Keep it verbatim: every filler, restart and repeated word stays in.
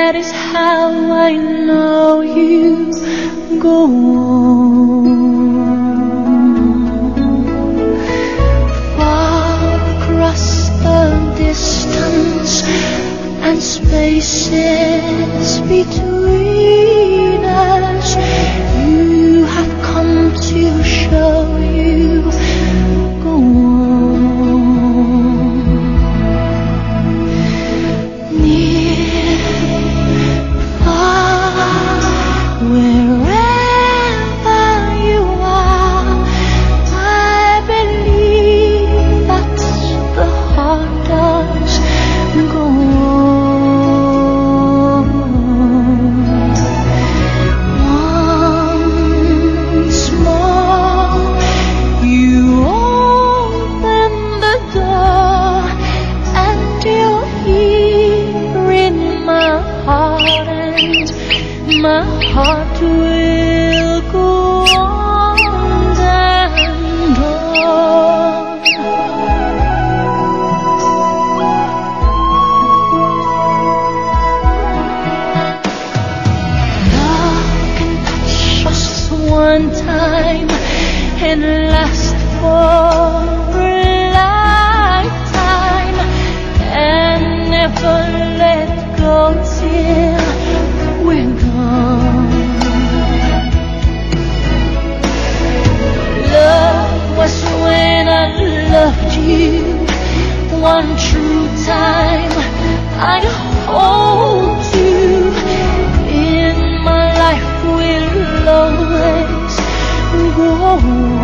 that is how I know you go on. Far across the distance and spaces between us, you have come to show you go on. Near, far, wherever you are, I believe that the heart does go on. Once more, you open the door, and you're here in my heart, and my heart will go on and on. Love can touch us one time and last for a lifetime, and never let go till we're gone. Love was when I loved you one true time. I'd hold you in my life, will always go on.